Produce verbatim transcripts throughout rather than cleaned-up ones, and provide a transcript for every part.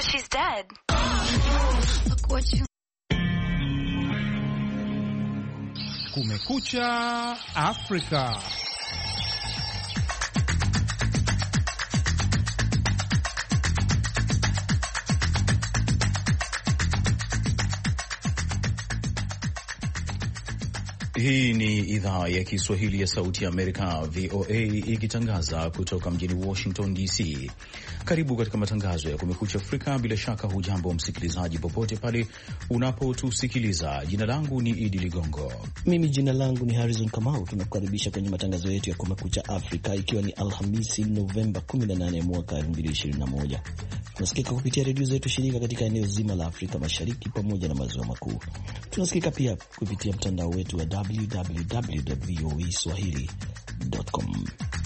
She's dead. Kumekucha Afrika. Hii ni idhaa ya Kiswahili ya Sauti ya Amerika, V O A, ikitangaza kutoka mjini Washington D C. Karibu katika matangazo ya Kumekucha Afrika. Bila shaka hujambo msikilizaji, popote pale unapotusikiliza. Jina langu ni Idi Ligongo. Mimi jina langu ni Harrison Kamau. Tunakukaribisha kwenye matangazo yetu ya Kumekucha Afrika, ikiwa ni Alhamisi Novemba kumi na nane mwaka elfu mbili ishirini na moja. Tunasikika kupitia redio zetu shirika katika eneo zima la Afrika Mashariki pamoja na maziwa makuu. Tunasikika pia kupitia mtandao wetu wa double-u double-u double-u dot v o a swahili dot com.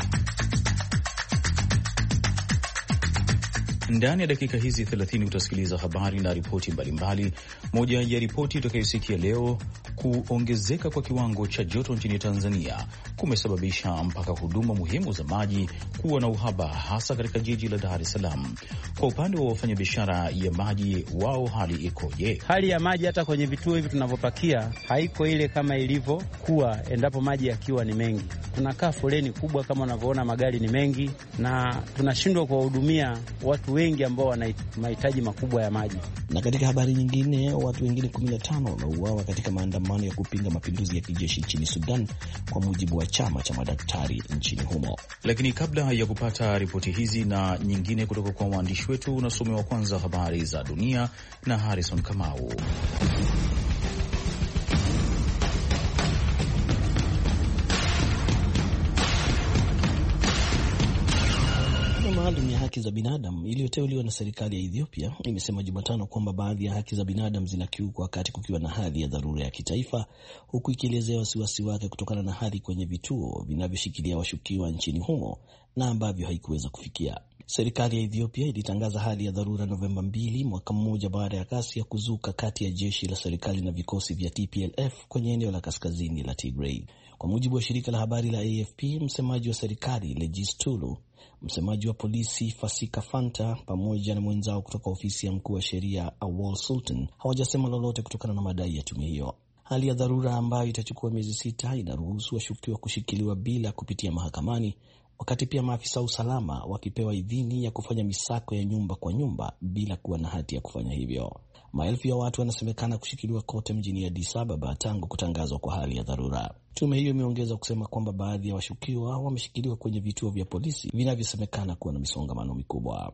Ndani ya dakika hizi thelathini utasikiliza habari na ripoti mbalimbali. Moja ya ripoti utakayosikia leo, kuongezeka kwa kiwango cha joto nchini Tanzania kumesababisha mpaka huduma muhimu za maji kuwa na uhaba, hasa katika jiji la Dar es Salaam. Kwa upande wa wafanyabiashara ya maji, wao hali ikoje? Hali ya maji hata kwenye vituo hivi tunavyopakia haiko ile kama ilivyokuwa endapo maji yakiwa ni mengi. Tunakaa foleni kubwa, kama unavyoona magari ni mengi, na tunashindwa kuwahudumia watu wengi ambao wana mahitaji makubwa ya maji. Na katika habari nyingine, watu wengine kumi na tano wameuawa katika maandamano ya kupinga mapinduzi ya kijeshi nchini Sudan, kwa mujibu wa chama cha madaktari nchini humo. Lakini kabla ya kupata ripoti hizi na nyingine kutoka kwa waandishi wetu, unasomewa kwanza habari za dunia na Harrison Kamau. Maalum ya haki za binadamu iliyoteuliwa na serikali ya Ethiopia imesema Jumatano kwamba baadhi ya haki za binadamu zinakiukwa wakati kukiwa na hali ya dharura ya kitaifa, huku ikielezea wasiwasi wake kutokana na hali kwenye vituo vinavyoshikilia washukiwa nchini humo na ambavyo haikuweza kufikia. Serikali ya Ethiopia ilitangaza hali ya dharura Novemba mbili, mwaka mmoja baada ya ghasia ya kuzuka kati ya jeshi la serikali na vikosi vya T P L F kwenye eneo la kaskazini la Tigray. Kwa mujibu wa shirika la habari la A F P, msemaji wa serikali Legis Tulu, msemaji wa polisi Fasika Fanta pamoja na mwenzao kutoka ofisi ya mkuu wa sheria Awol Sultan hawajasema lolote kutokana na madai ya tume hiyo. Hali ya dharura ambayo itachukua miezi sita inaruhusu washukiwa kushikiliwa bila kupitia mahakamani, wakati pia maafisa wa usalama wakipewa idhini ya kufanya misako ya nyumba kwa nyumba bila kuwa na hati ya kufanya hivyo. Maelfu ya watu wanasemekana kushikiliwa kote mjini Addis Ababa tangu kutangazwa kwa hali ya dharura. Tume hiyo imeongeza kusema kwamba baadhi ya washukiwa wameshikiliwa kwenye vituo vya polisi vinavyosemekana kuwa na misongamano mikubwa.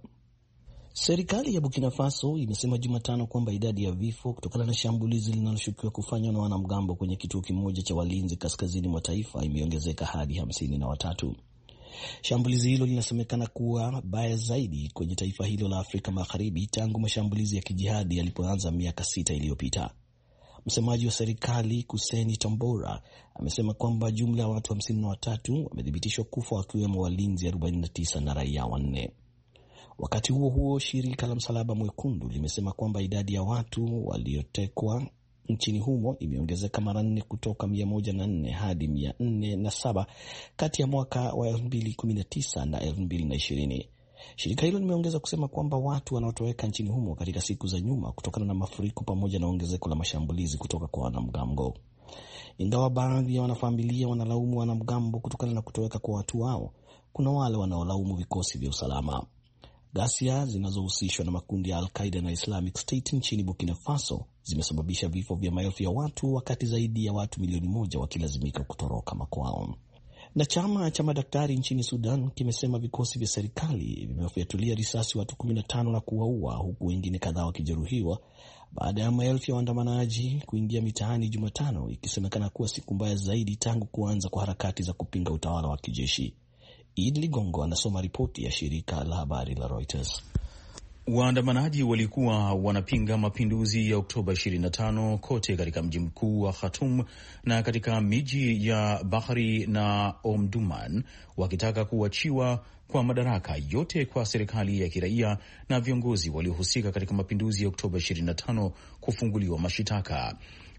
Serikali ya Burkina Faso imesema Jumatano kwamba idadi ya vifo kutokana na shambulizi linaloshukiwa kufanywa na wanamgambo kwenye kituo kimoja cha walinzi kaskazini mwa taifa imeongezeka hadi hamsini na watatu. Shambulizi hilo linasemekana kuwa baya zaidi kwenye taifa hilo la Afrika Magharibi tangu mashambulizi ya kijihadi yalipoanza miaka sita iliyopita. Msemaji wa serikali Kuseni Tambora amesema kwamba jumla ya watu hamsini na watatu wamethibitishwa kufa, wakiwemo walinzi arobaini na tisa na raia wanne. Wakati huo huo, shirika la Msalaba Mwekundu limesema kwamba idadi ya watu waliotekwa nchini humo imeongezeka mara nne kutoka mia moja na nne hadi mia nne na saba kati ya mwaka wa elfu mbili kumi na tisa na elfu mbili ishirini. Shirika hilo limeongeza kusema kwamba watu wanaotoweka nchini humo katika siku za nyuma kutokana na mafuriko pamoja na ongezeko la mashambulizi kutoka kwa wanamgambo. Ingawa baadhi ya wanafamilia wanalaumu wanamgambo kutokana na kutoweka kwa watu wao, kuna wale wanaolaumu vikosi vya usalama. Ghasia zinazohusishwa na makundi ya Al-Qaeda na Islamic State nchini Burkina Faso zimesababisha vifo vya maelfu ya watu, wakati zaidi ya watu milioni moja wakilazimika kutoroka makwao. Na chama cha madaktari nchini Sudan kimesema vikosi vya serikali vimewafyatulia risasi watu kumi na tano na kuwaua, huku wengine kadhaa wakijeruhiwa baada ya maelfu ya waandamanaji kuingia mitaani Jumatano, ikisemekana kuwa siku mbaya zaidi tangu kuanza kwa harakati za kupinga utawala wa kijeshi. Idi Ligongo anasoma ripoti ya shirika la habari la Reuters. Waandamanaji walikuwa wanapinga mapinduzi ya Oktoba ishirini na tano kote katika mji mkuu wa Khartoum na katika miji ya Bahri na Omdurman, wakitaka kuachiwa kwa madaraka yote kwa serikali ya kiraia na viongozi waliohusika katika mapinduzi ya Oktoba ishirini na tano kufunguliwa mashitaka.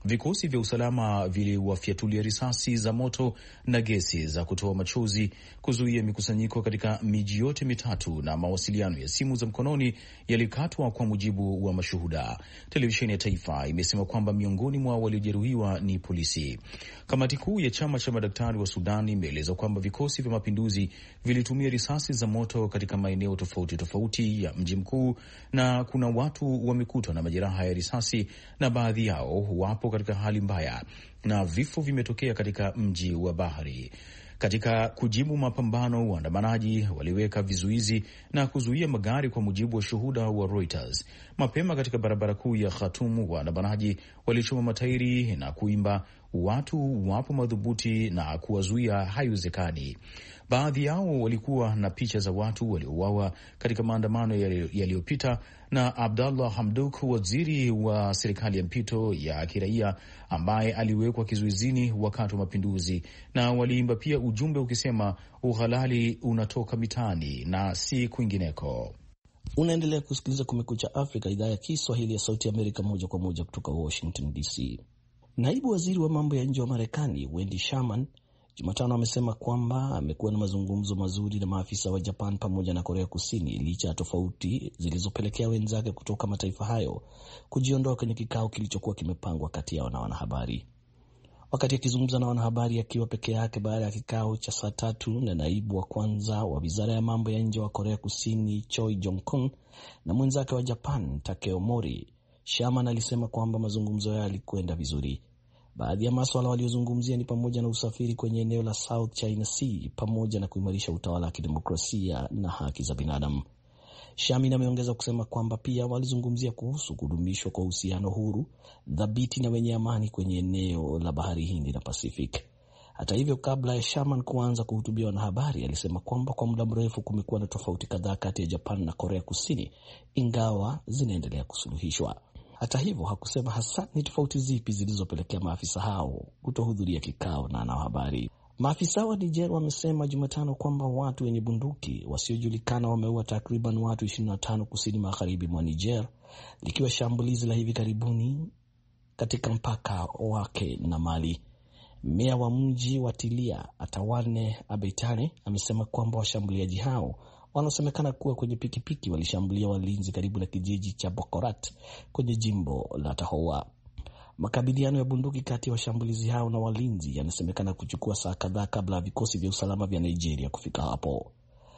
Vikosi vya usalama viliwafyatulia risasi za moto na gesi za kutoa machozi kuzuia mikusanyiko katika miji yote mitatu, na mawasiliano ya simu za mkononi yalikatwa, kwa mujibu wa mashuhuda. Televisheni ya taifa imesema kwamba miongoni mwa waliojeruhiwa ni polisi. Kamati kuu ya chama cha madaktari wa Sudan imeeleza kwamba vikosi vya mapinduzi vilitumia risasi za moto katika maeneo tofauti tofauti ya mji mkuu, na kuna watu wamekutwa na majeraha ya risasi na baadhi yao wapo katika hali mbaya, na vifo vimetokea katika mji wa Bahari. Katika kujibu mapambano, waandamanaji waliweka vizuizi na kuzuia magari, kwa mujibu wa shuhuda wa Reuters. Mapema katika barabara kuu ya Khartoum, waandamanaji walichoma matairi na kuimba watu wapo madhubuti na kuwazuia haiwezekani. Baadhi yao walikuwa na picha za watu waliouawa katika maandamano yaliyopita, na Abdallah Hamdok, waziri wa serikali ya mpito ya kiraia ambaye aliwekwa kizuizini wakati wa mapinduzi, na waliimba pia ujumbe ukisema uhalali unatoka mitaani na si kwingineko. Unaendelea kusikiliza Kumekucha Afrika, idhaa ya Kiswahili ya Sauti ya Amerika, moja kwa moja kutoka Washington D C. Naibu waziri wa mambo ya nje wa Marekani Wendy Sherman Jumatano amesema kwamba amekuwa na mazungumzo mazuri na maafisa wa Japan pamoja na Korea Kusini, licha ya tofauti zilizopelekea wenzake kutoka mataifa hayo kujiondoa kwenye kikao kilichokuwa kimepangwa kati yao na wanahabari. Wakati akizungumza na wanahabari akiwa peke yake baada ya kikao cha saa tatu na naibu wa kwanza wa wizara ya mambo ya nje wa Korea Kusini Choi Jong-kun na mwenzake wa Japan Takeo Mori, Sherman alisema kwamba mazungumzo yao yalikwenda vizuri. Baadhi ya masuala waliozungumzia ni pamoja na usafiri kwenye eneo la South China Sea pamoja na kuimarisha utawala wa kidemokrasia na haki za binadamu. Sherman ameongeza kusema kwamba pia walizungumzia kuhusu kudumishwa kwa uhusiano huru, dhabiti na wenye amani kwenye eneo la Bahari Hindi na Pacific. Hata hivyo, kabla ya Sherman kuanza kuhutubia wanahabari, alisema kwamba kwa muda mrefu kumekuwa na tofauti kadhaa kati ya Japan na Korea Kusini, ingawa zinaendelea kusuluhishwa. Hata hivyo, hakusema hasa ni tofauti zipi zilizopelekea maafisa hao kutohudhuria kikao na wanahabari. Maafisa wa Niger wamesema Jumatano kwamba watu wenye bunduki wasiojulikana wameua takriban watu ishirini na tano kusini magharibi mwa Niger, likiwa shambulizi la hivi karibuni katika mpaka wake na Mali. Meya wa mji wa Tilia Atawane Abeitane amesema kwamba washambuliaji hao wanaosemekana kuwa kwenye pikipiki walishambulia walinzi karibu na kijiji cha Bokorat kwenye jimbo la Tahoua. Makabiliano ya bunduki kati ya washambulizi hao na walinzi yanasemekana kuchukua saa kadhaa kabla ya vikosi vya usalama vya Nigeria kufika hapo.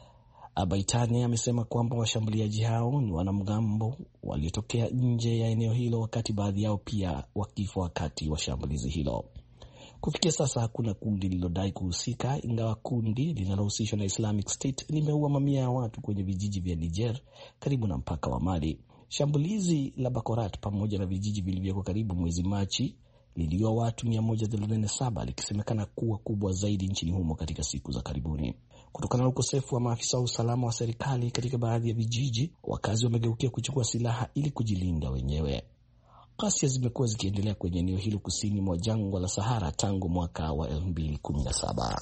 Abaitane amesema kwamba washambuliaji hao ni wanamgambo waliotokea nje ya eneo hilo, wakati baadhi yao pia wakifa wakati wa shambulizi hilo. Kufikia sasa hakuna kundi lililodai kuhusika, ingawa kundi linalohusishwa na Islamic State limeua mamia ya watu kwenye vijiji vya Niger karibu na mpaka wa Mali. Shambulizi la Bakorat pamoja na vijiji vilivyoko karibu mwezi Machi liliua watu mia moja thelathini na saba, likisemekana kuwa kubwa zaidi nchini humo katika siku za karibuni. Kutokana na ukosefu wa maafisa wa usalama wa serikali katika baadhi ya vijiji, wakazi wamegeukia kuchukua silaha ili kujilinda wenyewe. Ghasia zimekuwa zikiendelea kwenye eneo hilo kusini mwa jangwa la Sahara tangu mwaka wa elfu mbili kumi na saba.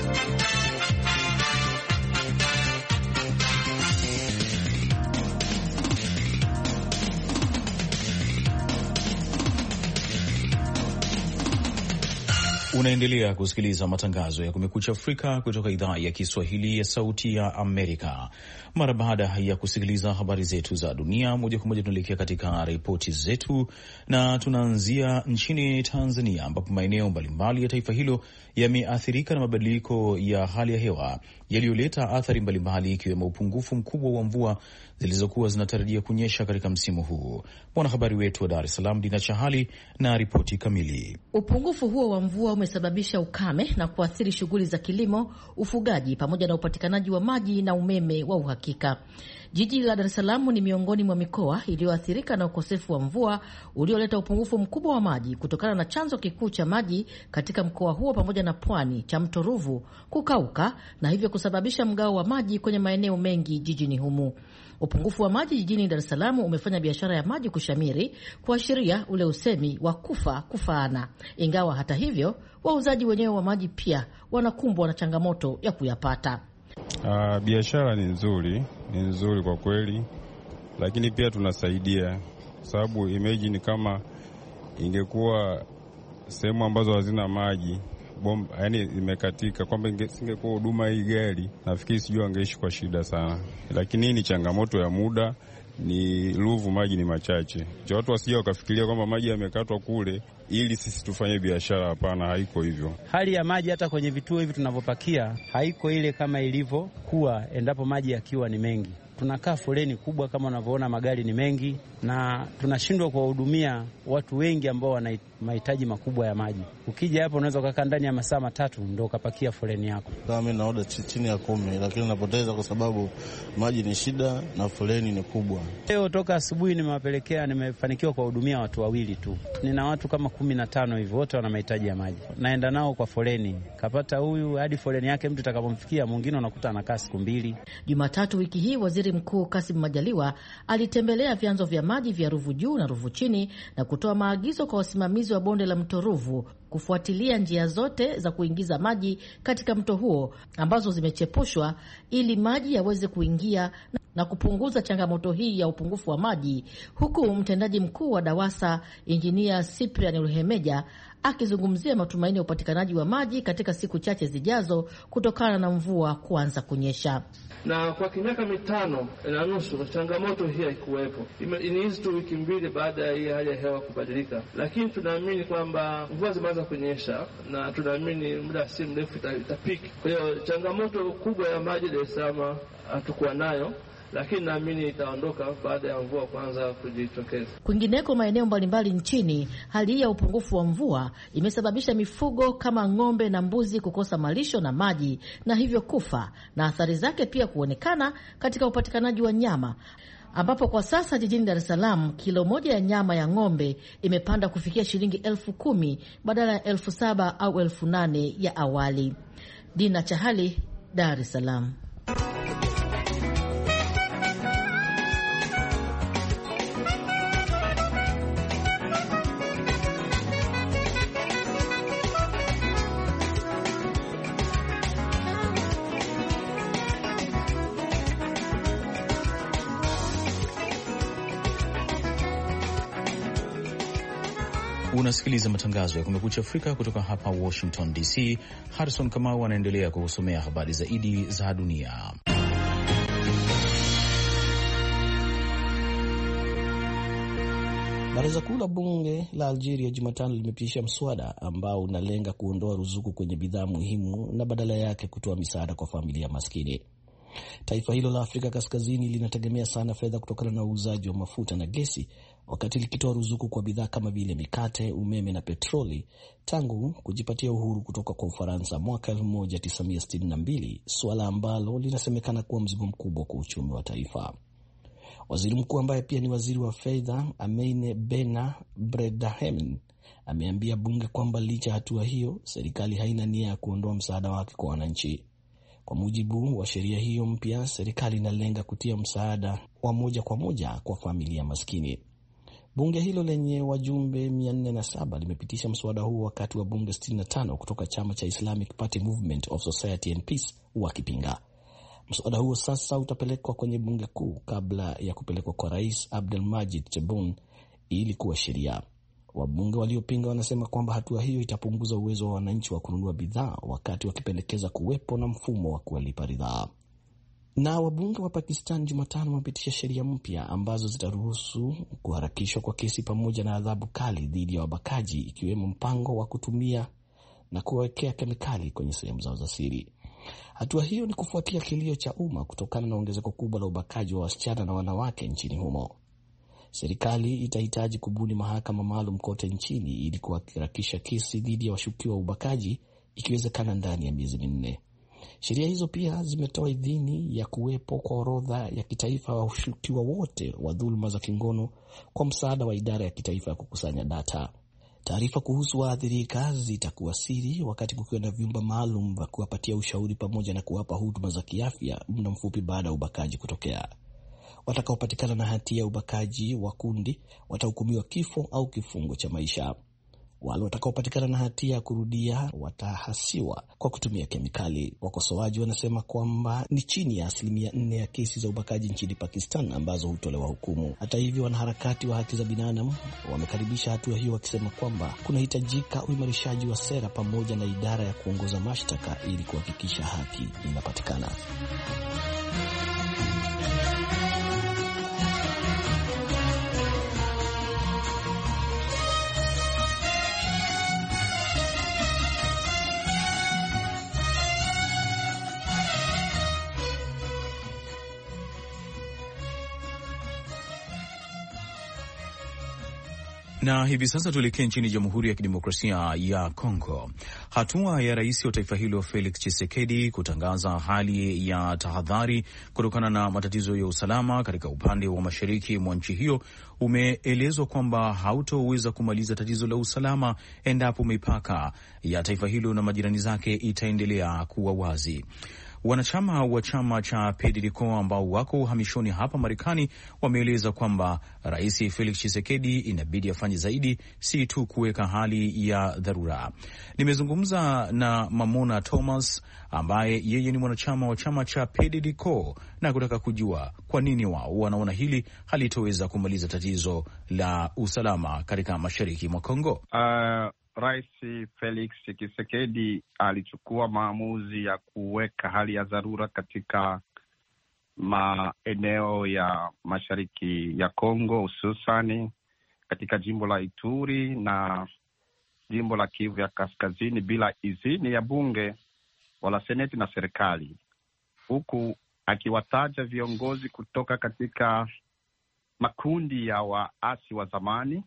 Unaendelea kusikiliza matangazo ya Kumekucha Afrika kutoka idhaa ya Kiswahili ya Sauti ya Amerika. Mara baada ya kusikiliza habari zetu za dunia, moja kwa moja tunaelekea katika ripoti zetu, na tunaanzia nchini Tanzania, ambapo maeneo mbalimbali ya taifa hilo yameathirika na mabadiliko ya hali ya hewa yaliyoleta athari mbalimbali, ikiwemo upungufu mkubwa wa mvua zilizokuwa zinatarajia kunyesha katika msimu huu. Mwanahabari wetu wa Dar es Salaam Dina Chahali na ripoti kamili. Upungufu huo wa mvua umesababisha ukame na kuathiri shughuli za kilimo, ufugaji pamoja na upatikanaji wa maji na umeme wa uhakika. Jiji la Dar es Salaam ni miongoni mwa mikoa iliyoathirika na ukosefu wa mvua ulioleta upungufu mkubwa wa maji kutokana na chanzo kikuu cha maji katika mkoa huo pamoja na pwani cha mto Ruvu kukauka, na hivyo kusababisha mgao wa maji kwenye maeneo mengi jijini humu. Upungufu wa maji jijini Dar es Salaam umefanya biashara ya maji kushamiri, kuashiria ule usemi wa kufa kufaana. Ingawa hata hivyo, wauzaji wenyewe wa maji pia wanakumbwa na changamoto ya kuyapata. Uh, biashara ni nzuri, ni nzuri kwa kweli, lakini pia tunasaidia, sababu imagine kama ingekuwa sehemu ambazo hazina maji bomba, yani imekatika, kwamba singekuwa huduma hii gari, nafikiri sijui angeishi kwa shida sana. Lakini hii ni changamoto ya muda, ni Ruvu maji ni machache. Cha watu wasije wakafikiria kwamba maji yamekatwa kule ili sisi tufanye biashara. Hapana, haiko hivyo. Hali ya maji hata kwenye vituo hivi tunavyopakia haiko ile kama ilivyokuwa endapo maji yakiwa ni mengi. Tunakaa foleni kubwa kama unavyoona, magari ni mengi na tunashindwa kuwahudumia watu wengi ambao wana mahitaji makubwa ya maji. Ukija hapo unaweza kukaa ndani ya masaa matatu ndio ukapakia foleni yako. Kama mimi naoda chini ya kumi, lakini napoteza kwa sababu maji ni shida na foleni ni kubwa. Leo toka asubuhi nimewapelekea, nimefanikiwa kuwahudumia watu wawili tu. Nina watu kama kumi na tano hivi, wote wana mahitaji ya maji. Naenda nao kwa foleni. Kapata huyu hadi foleni yake mtu atakapomfikia, mwingine unakuta anakaa siku mbili. Jumatatu wiki hii Waziri Mkuu Kassim Majaliwa alitembelea vyanzo vya maji vya Ruvu Juu na Ruvu Chini na kutoa maagizo kwa wasimamizi wa bonde la mto Ruvu kufuatilia njia zote za kuingiza maji katika mto huo ambazo zimechepushwa ili maji yaweze kuingia na kupunguza changamoto hii ya upungufu wa maji, huku mtendaji mkuu wa DAWASA Injinia Cyprian Ruhemeja akizungumzia matumaini ya upatikanaji wa maji katika siku chache zijazo kutokana na mvua kuanza kunyesha. Na kwa miaka mitano na nusu changamoto hii haikuwepo. Ni hizi tu wiki mbili baada ya hii hali ya hewa kubadilika, lakini tunaamini kwamba mvua zimeanza kunyesha na tunaamini muda si mrefu itapiki. Kwa hiyo changamoto kubwa ya maji Dar es Salaam hatukuwa nayo, lakini naamini itaondoka baada ya mvua kuanza kujitokeza. Kwingineko, maeneo mbalimbali nchini, hali hii ya upungufu wa mvua imesababisha mifugo kama ng'ombe na mbuzi kukosa malisho na maji na hivyo kufa, na athari zake pia kuonekana katika upatikanaji wa nyama, ambapo kwa sasa jijini Dar es Salaam kilo moja ya nyama ya ng'ombe imepanda kufikia shilingi elfu kumi badala ya elfu saba au elfu nane ya awali. Dina Chahali, Dar es Salaam. Unasikiliza matangazo ya Kumekucha Afrika kutoka hapa Washington D C. Harrison Kamau anaendelea kukusomea habari zaidi za dunia. Baraza kuu la bunge la Algeria Jumatano limepitisha mswada ambao unalenga kuondoa ruzuku kwenye bidhaa muhimu na badala yake kutoa misaada kwa familia maskini. Taifa hilo la Afrika Kaskazini linategemea sana fedha kutokana na uuzaji wa mafuta na gesi, wakati likitoa ruzuku kwa bidhaa kama vile mikate, umeme na petroli tangu kujipatia uhuru kutoka kwa Ufaransa mwaka elfu moja tisa mia sitini na mbili, suala ambalo linasemekana kuwa mzigo mkubwa kwa uchumi wa taifa. Waziri mkuu ambaye pia ni waziri wa fedha, Ameine Bena Bredahemen, ameambia bunge kwamba licha hatua hiyo, serikali haina nia ya kuondoa msaada wake kwa wananchi. Kwa mujibu wa sheria hiyo mpya, serikali inalenga kutia msaada wa moja kwa moja kwa familia maskini. Bunge hilo lenye wajumbe mia nne na saba limepitisha mswada huo wakati wa bunge sitini na tano kutoka chama cha Islamic Party Movement of Society and Peace wakipinga. Mswada huo sasa utapelekwa kwenye bunge kuu kabla ya kupelekwa kwa Rais Abdelmadjid Tebboune ili kuwa sheria. Wabunge waliopinga wanasema kwamba hatua hiyo itapunguza uwezo wa wananchi wa kununua bidhaa, wakati wakipendekeza kuwepo na mfumo wa kulipa ridhaa. Na wabunge wa Pakistan Jumatano wamepitisha sheria mpya ambazo zitaruhusu kuharakishwa kwa kesi pamoja na adhabu kali dhidi ya wabakaji, ikiwemo mpango wa kutumia na kuwekea kemikali kwenye sehemu zao za siri. Hatua hiyo ni kufuatia kilio cha umma kutokana na ongezeko kubwa la ubakaji wa wasichana na wanawake nchini humo. Serikali itahitaji kubuni mahakama maalum kote nchini ili kuharakisha kesi dhidi ya washukiwa wa ubakaji, ikiwezekana ndani ya miezi minne. Sheria hizo pia zimetoa idhini ya kuwepo kwa orodha ya kitaifa wa washukiwa wote wa dhuluma za kingono kwa msaada wa idara ya kitaifa ya kukusanya data. Taarifa kuhusu waathirika zitakuwa siri, wakati kukiwa na vyumba maalum vya kuwapatia ushauri pamoja na kuwapa huduma za kiafya muda mfupi baada ya ubakaji kutokea. Watakaopatikana na hatia ya ubakaji wa kundi watahukumiwa kifo au kifungo cha maisha. Wale watakaopatikana na hatia ya kurudia watahasiwa kwa kutumia kemikali. Wakosoaji wanasema kwamba ni chini ya asilimia nne ya kesi za ubakaji nchini Pakistan ambazo hutolewa hukumu. Hata hivyo, wanaharakati wa haki za binadamu wamekaribisha hatua hiyo, wakisema kwamba kunahitajika uimarishaji wa sera pamoja na idara ya kuongoza mashtaka ili kuhakikisha haki inapatikana. Na hivi sasa tuelekee nchini Jamhuri ya Kidemokrasia ya Kongo. Hatua ya rais wa taifa hilo Felix Tshisekedi kutangaza hali ya tahadhari kutokana na matatizo ya usalama katika upande wa mashariki mwa nchi hiyo umeelezwa kwamba hautoweza kumaliza tatizo la usalama endapo mipaka ya taifa hilo na majirani zake itaendelea kuwa wazi. Wanachama wa chama cha P D D C O ambao wako uhamishoni hapa Marekani wameeleza kwamba Rais Felix Tshisekedi inabidi afanye zaidi, si tu kuweka hali ya dharura. Nimezungumza na Mamona Thomas ambaye yeye ni mwanachama wa chama cha P D D C O na kutaka kujua kwa nini wao wanaona hili halitoweza kumaliza tatizo la usalama katika mashariki mwa Kongo. Uh... Rais Felix Tshisekedi alichukua maamuzi ya kuweka hali ya dharura katika maeneo ya mashariki ya Kongo, hususani katika jimbo la Ituri na jimbo la Kivu ya Kaskazini bila idhini ya bunge wala seneti na serikali, huku akiwataja viongozi kutoka katika makundi ya waasi wa zamani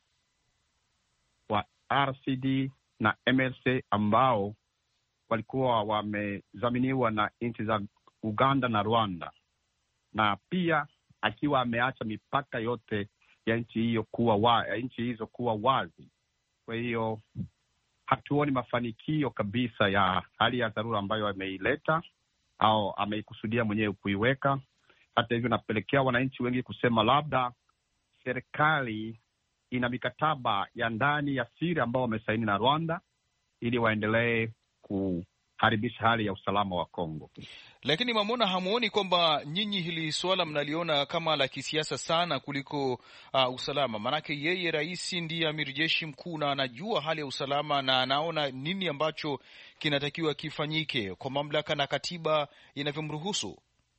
wa R C D na M L C ambao walikuwa wamezaminiwa na nchi za Uganda na Rwanda, na pia akiwa ameacha mipaka yote ya nchi hiyo kuwa wa, ya nchi hizo kuwa wazi. Kwa hiyo hatuoni mafanikio kabisa ya hali ya dharura ambayo ameileta au ameikusudia mwenyewe kuiweka. Hata hivyo napelekea wananchi wengi kusema labda serikali ina mikataba ya ndani ya siri ambao wamesaini na Rwanda ili waendelee kuharibisha hali ya usalama wa Kongo. Lakini Mamona, hamuoni kwamba nyinyi hili swala mnaliona kama la kisiasa sana kuliko uh, usalama? Maanake yeye rais ndiye amiri jeshi mkuu na anajua hali ya usalama na anaona nini ambacho kinatakiwa kifanyike kwa mamlaka na katiba inavyomruhusu.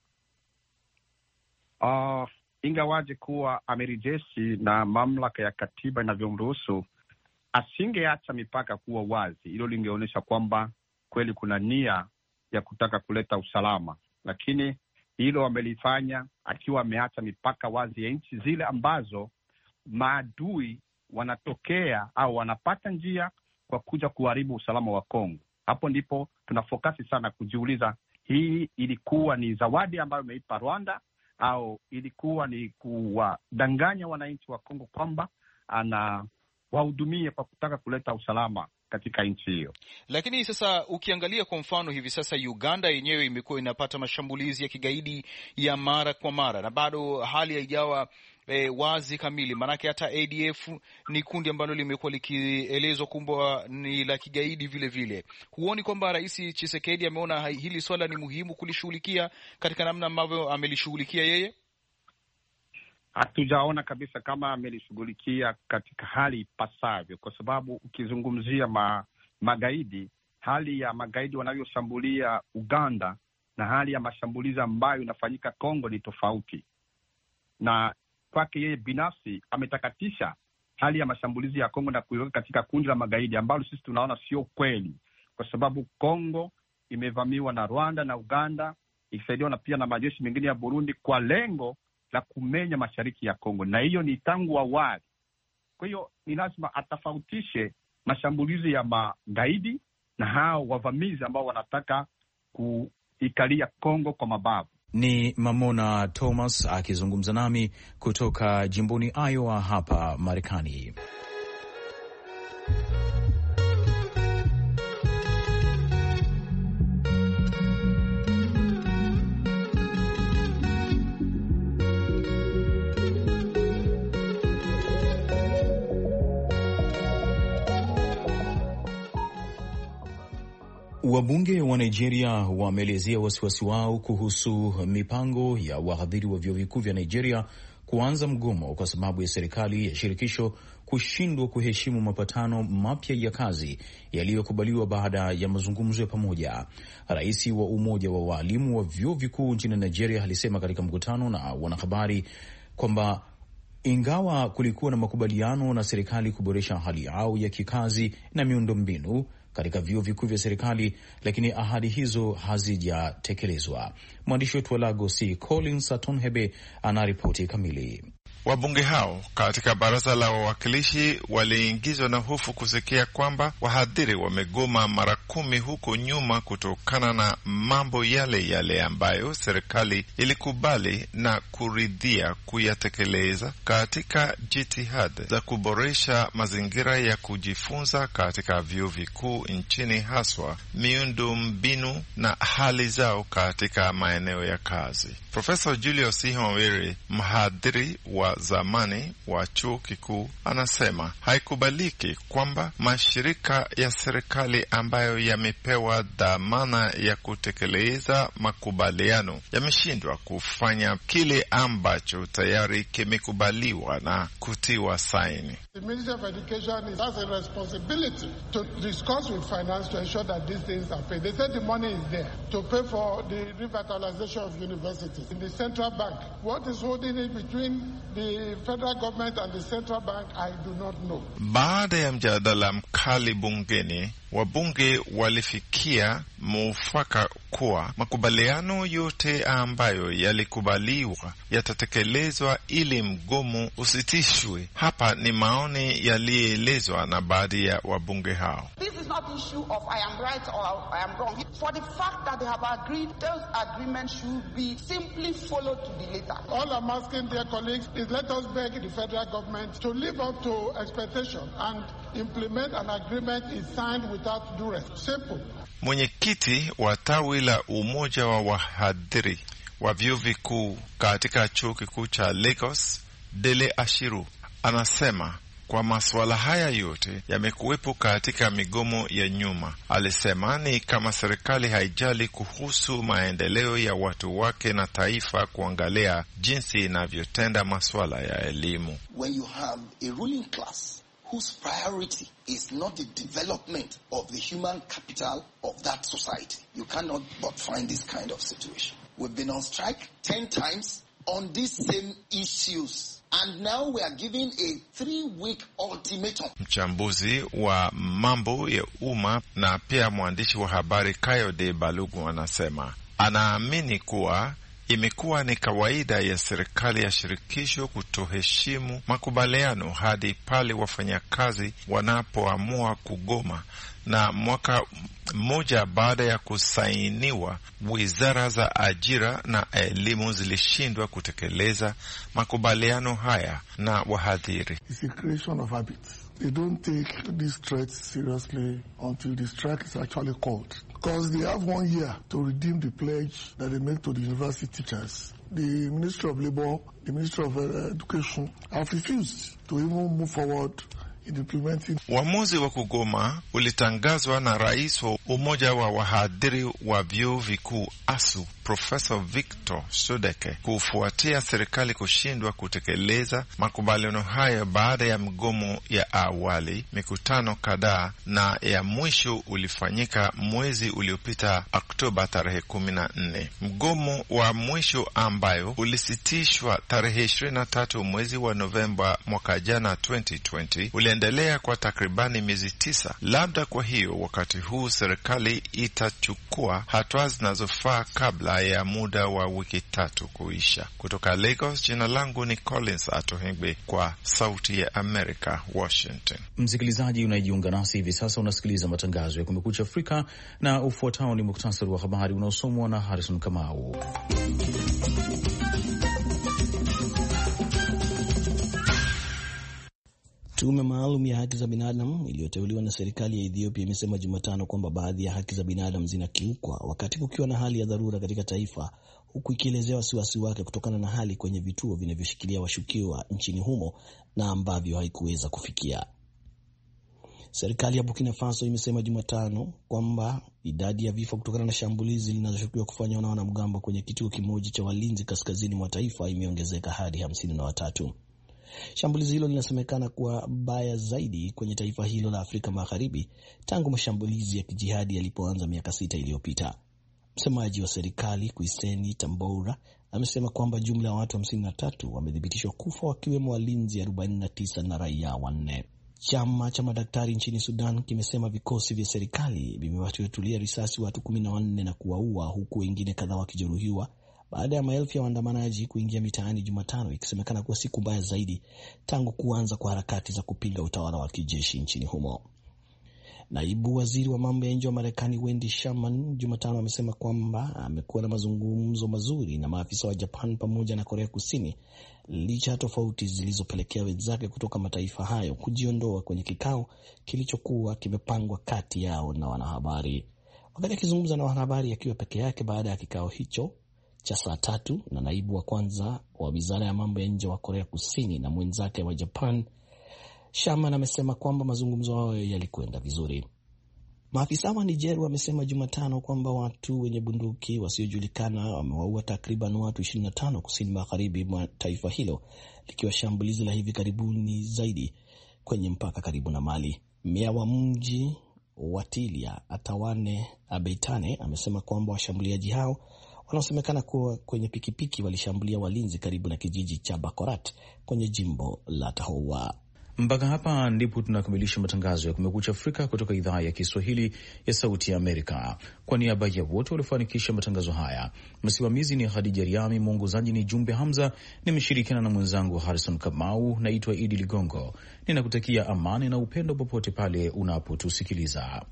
Uh, ingawaje kuwa amiri jeshi na mamlaka ya katiba inavyomruhusu, asingeacha mipaka kuwa wazi. Hilo lingeonyesha kwamba kweli kuna nia ya kutaka kuleta usalama, lakini hilo amelifanya akiwa ameacha mipaka wazi ya nchi zile ambazo maadui wanatokea au wanapata njia kwa kuja kuharibu usalama wa Kongo. Hapo ndipo tunafokasi sana kujiuliza, hii ilikuwa ni zawadi ambayo imeipa Rwanda au ilikuwa ni kuwadanganya wananchi wa Kongo kwamba ana wahudumie kwa kutaka kuleta usalama katika nchi hiyo? Lakini sasa ukiangalia kwa mfano hivi sasa Uganda yenyewe imekuwa inapata mashambulizi ya kigaidi ya mara kwa mara na bado hali haijawa e, wazi kamili. Maanake hata A D F ni kundi ambalo limekuwa likielezwa kwamba ni la kigaidi vile vile. Huoni kwamba Rais Tshisekedi ameona hili swala ni muhimu kulishughulikia katika namna ambavyo amelishughulikia yeye? Hatujaona kabisa kama amelishughulikia katika hali ipasavyo, kwa sababu ukizungumzia ma, magaidi, hali ya magaidi wanavyoshambulia Uganda na hali ya mashambulizi ambayo inafanyika Kongo ni tofauti. Na kwake yeye binafsi ametakatisha hali ya mashambulizi ya Kongo na kuiweka katika kundi la magaidi ambalo sisi tunaona sio kweli, kwa sababu Kongo imevamiwa na Rwanda na Uganda ikisaidiwa na pia na majeshi mengine ya Burundi kwa lengo la kumenya mashariki ya Kongo, na hiyo ni tangu awali. Kwa hiyo ni lazima atofautishe mashambulizi ya magaidi na hao wavamizi ambao wanataka kuikalia Kongo kwa mabavu. Ni Mamona Thomas akizungumza nami kutoka jimboni Iowa hapa Marekani. Wabunge wa Nigeria wameelezea wasiwasi wao kuhusu mipango ya wahadhiri wa vyuo vikuu vya Nigeria kuanza mgomo kwa sababu ya serikali ya shirikisho kushindwa kuheshimu mapatano mapya ya kazi yaliyokubaliwa baada ya mazungumzo ya pamoja. Rais wa umoja wa walimu wa vyuo vikuu nchini Nigeria alisema katika mkutano na wanahabari kwamba ingawa kulikuwa na makubaliano na serikali kuboresha hali yao ya kikazi na miundombinu katika vyuo vikuu vya serikali, lakini ahadi hizo hazijatekelezwa. Mwandishi wetu wa Lagos Collins Atonhebe anaripoti kamili. Wabunge hao katika baraza la wawakilishi waliingizwa na hofu kusikia kwamba wahadhiri wamegoma mara kumi huko nyuma kutokana na mambo yale yale ambayo serikali ilikubali na kuridhia kuyatekeleza katika jitihada za kuboresha mazingira ya kujifunza katika vyuo vikuu nchini, haswa miundo mbinu na hali zao katika maeneo ya kazi. Profesa Julius Ihonwere, mhadhiri wa zamani wa chuo kikuu, anasema haikubaliki kwamba mashirika ya serikali ambayo yamepewa dhamana ya kutekeleza makubaliano yameshindwa kufanya kile ambacho tayari kimekubaliwa na kutiwa saini. The Ministry of Education has a responsibility to discuss with finance to ensure that these things are paid. They said the money is there to pay for the revitalization of universities. In the central bank, what is holding it between the federal government and the central bank, I do not know. Baada ya mjadala mkali bungeni, wabunge walifikia mwafaka kuwa makubaliano yote ambayo yalikubaliwa yatatekelezwa ili mgomo usitishwe. Hapa ni maoni yaliyoelezwa na baadhi ya wabunge hao. This is not issue of I am right or I am wrong. For the fact that they have agreed, those agreements should be simply followed to the letter. All I'm asking, dear colleagues, is let us beg the federal government to live up to expectation and implement an agreement is signed without duress. Simple. Mwenyekiti wa tawi la umoja wa wahadhiri wa vyuo vikuu katika chuo kikuu cha Lagos, Dele Ashiru, anasema kwa masuala haya yote yamekuwepo katika migomo ya nyuma. Alisema ni kama serikali haijali kuhusu maendeleo ya watu wake na taifa kuangalia jinsi inavyotenda masuala ya elimu. When you have a ruling class whose priority is not the development of the human capital of that society, you cannot but find this kind of situation. We've been on strike ten times on these same issues. And now we are giving a three-week ultimatum. Mchambuzi wa mambo ya umma na pia mwandishi wa habari Kayode Balogun anasema anaamini kuwa imekuwa ni kawaida ya serikali ya shirikisho kutoheshimu makubaliano hadi pale wafanyakazi wanapoamua kugoma, na mwaka mmoja baada ya kusainiwa, wizara za ajira na elimu zilishindwa kutekeleza makubaliano haya na wahadhiri. It's a creation of habits. They don't take these threats seriously until the strike is actually called. Because they have one year to redeem the pledge that they make to the university teachers. The Ministry of Labor, the Ministry of uh, Education have refused to even move forward in implementing. Uamuzi wa kugoma ulitangazwa na rais wa umoja wa wahadhiri wa vyuo vikuu ASU, Professor Victor Sodeke, kufuatia serikali kushindwa kutekeleza makubaliano hayo baada ya mgomo ya awali. Mikutano kadhaa na ya mwisho ulifanyika mwezi uliopita Oktoba tarehe kumi na nne. Mgomo wa mwisho ambayo ulisitishwa tarehe ishirini na tatu mwezi wa Novemba mwaka jana twenty twenty uliendelea kwa takribani miezi tisa. Labda kwa hiyo wakati huu serikali itachukua hatua zinazofaa kabla ya muda wa wiki tatu kuisha. Kutoka Lagos, jina langu ni Collins Atohengbe kwa Sauti ya America, Washington. Msikilizaji unajiunga nasi hivi sasa, unasikiliza matangazo ya Kumekucha Afrika na ufuatao ni muktasari wa habari unaosomwa na Harrison Kamau. Tume maalum ya haki za binadamu iliyoteuliwa na serikali ya Ethiopia imesema Jumatano kwamba baadhi ya haki za binadamu zinakiukwa wakati kukiwa na hali ya dharura katika taifa, huku ikielezea wasiwasi wake kutokana na hali kwenye vituo vinavyoshikilia washukiwa nchini humo na ambavyo haikuweza kufikia. Serikali ya Burkina Faso imesema Jumatano kwamba idadi ya vifo kutokana na shambulizi linaloshukiwa kufanywa na wanamgambo kwenye kituo kimoja cha walinzi kaskazini mwa taifa imeongezeka hadi hamsini na watatu. Shambulizi hilo linasemekana kuwa baya zaidi kwenye taifa hilo la Afrika Magharibi tangu mashambulizi ya kijihadi yalipoanza miaka sita iliyopita. Msemaji wa serikali Kuiseni Tamboura amesema kwamba jumla ya watu hamsini na tatu wamethibitishwa kufa, wakiwemo walinzi arobaini na tisa na raia wanne. Chama cha madaktari nchini Sudan kimesema vikosi vya serikali vimewatulia risasi watu kumi na wanne na kuwaua, huku wengine kadhaa wakijeruhiwa baada ya maelfu ya waandamanaji kuingia mitaani Jumatano, ikisemekana kuwa siku mbaya zaidi tangu kuanza kwa harakati za kupinga utawala wa kijeshi nchini humo. Naibu waziri wa mambo ya nje wa Marekani Wendy Sherman Jumatano amesema kwamba amekuwa na mazungumzo mazuri na maafisa wa Japan pamoja na Korea Kusini licha ya tofauti zilizopelekea wenzake kutoka mataifa hayo kujiondoa kwenye kikao kilichokuwa kimepangwa kati yao na wanahabari. Wakati akizungumza na wanahabari akiwa peke yake baada ya kikao hicho cha saa tatu na naibu wa kwanza wa wizara ya mambo ya nje wa Korea Kusini na mwenzake wa Japan, Sherman amesema kwamba mazungumzo hayo yalikwenda vizuri. Maafisa wa Nigeria wamesema Jumatano kwamba watu wenye bunduki wasiojulikana wamewaua takriban watu ishirini na tano kusini magharibi mwa taifa hilo, likiwa shambulizi la hivi karibuni zaidi kwenye mpaka karibu na Mali. Meya wa mji wa Tilia Atawane Abeitane amesema kwamba washambuliaji hao wanaosemekana kuwa kwenye pikipiki walishambulia walinzi karibu na kijiji cha Bakorat kwenye jimbo la Tahoua. Mpaka hapa ndipo tunakamilisha matangazo ya Kumekucha Afrika kutoka idhaa ya Kiswahili ya Sauti ya Amerika. Kwa niaba ya wote waliofanikisha matangazo haya, msimamizi ni Khadija Riami, mwongozaji ni Jumbe Hamza, nimeshirikiana na mwenzangu Harrison Kamau. Naitwa Idi Ligongo, ninakutakia amani na upendo popote pale unapotusikiliza.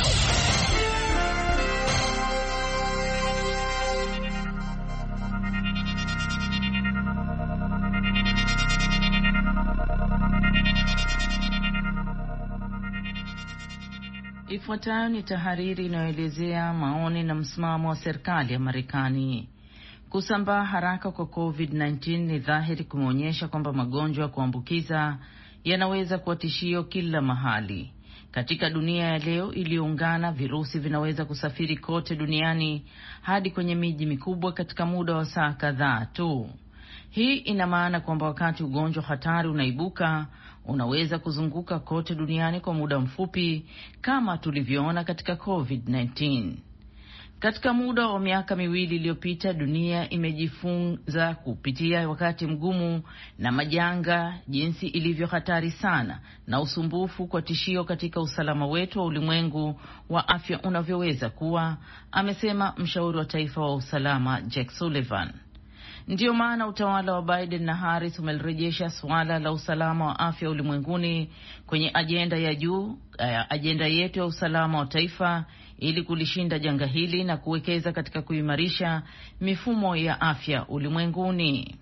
Ifuatayo ni tahariri inayoelezea maoni na msimamo wa serikali ya Marekani. Kusambaa haraka kwa covid kumi na tisa ni dhahiri kumeonyesha kwamba magonjwa ya kuambukiza yanaweza kuwa tishio kila mahali. Katika dunia ya leo iliyoungana, virusi vinaweza kusafiri kote duniani hadi kwenye miji mikubwa katika muda wa saa kadhaa tu. Hii ina maana kwamba wakati ugonjwa hatari unaibuka, unaweza kuzunguka kote duniani kwa muda mfupi kama tulivyoona katika covid kumi na tisa. Katika muda wa miaka miwili iliyopita, dunia imejifunza kupitia wakati mgumu na majanga jinsi ilivyo hatari sana na usumbufu kwa tishio katika usalama wetu wa ulimwengu wa afya unavyoweza kuwa, amesema mshauri wa taifa wa usalama Jake Sullivan. Ndiyo maana utawala wa Biden na Harris umerejesha swala la usalama wa afya ulimwenguni kwenye ajenda ya juu, ajenda yetu ya usalama wa taifa, ili kulishinda janga hili na kuwekeza katika kuimarisha mifumo ya afya ulimwenguni.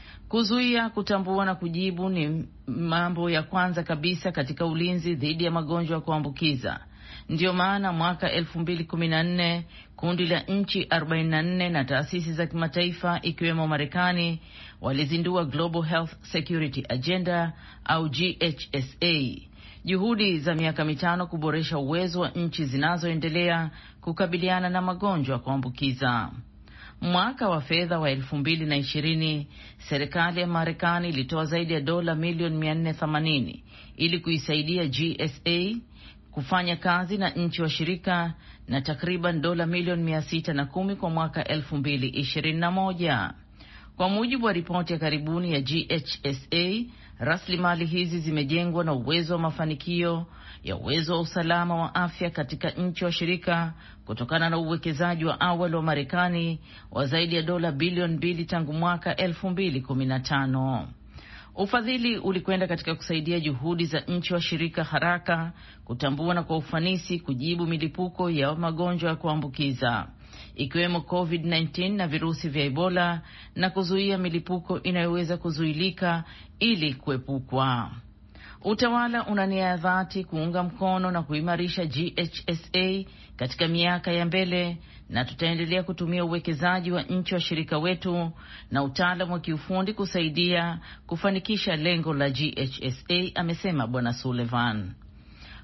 Kuzuia, kutambua na kujibu ni mambo ya kwanza kabisa katika ulinzi dhidi ya magonjwa ya kuambukiza. Ndiyo maana mwaka elfu mbili kumi na nne kundi la nchi arobaini na nne na taasisi za kimataifa ikiwemo Marekani walizindua Global Health Security Agenda au G H S A, juhudi za miaka mitano kuboresha uwezo wa nchi zinazoendelea kukabiliana na magonjwa ya kuambukiza. Mwaka wa fedha wa elfu mbili na ishirini, serikali ya Marekani ilitoa zaidi ya dola milioni mia nne themanini ili kuisaidia G S A kufanya kazi na nchi washirika, na takriban dola milioni mia sita na kumi kwa mwaka elfu mbili ishirini na moja. Kwa mujibu wa ripoti ya karibuni ya G H S A, rasilimali hizi zimejengwa na uwezo wa mafanikio ya uwezo wa usalama wa afya katika nchi washirika kutokana na uwekezaji wa awali wa Marekani wa zaidi ya dola bilioni mbili tangu mwaka elfu mbili kumi na tano. Ufadhili ulikwenda katika kusaidia juhudi za nchi washirika haraka kutambua na kwa ufanisi kujibu milipuko ya magonjwa ya kuambukiza ikiwemo covid kumi na tisa na virusi vya Ebola, na kuzuia milipuko inayoweza kuzuilika ili kuepukwa. Utawala una nia ya dhati kuunga mkono na kuimarisha G H S A katika miaka ya mbele, na tutaendelea kutumia uwekezaji wa nchi wa shirika wetu na utaalamu wa kiufundi kusaidia kufanikisha lengo la G H S A, amesema Bwana Sullivan.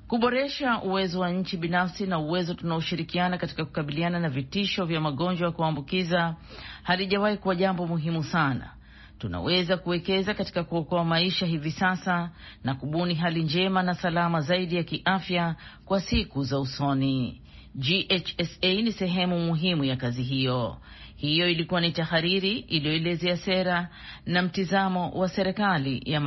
Kuboresha uwezo wa nchi binafsi na uwezo tunaoshirikiana katika kukabiliana na vitisho vya magonjwa ya kuambukiza halijawahi kuwa jambo muhimu sana. Tunaweza kuwekeza katika kuokoa maisha hivi sasa na kubuni hali njema na salama zaidi ya kiafya kwa siku za usoni. G H S A ni sehemu muhimu ya kazi hiyo. Hiyo ilikuwa ni tahariri iliyoelezea sera na mtizamo wa serikali ya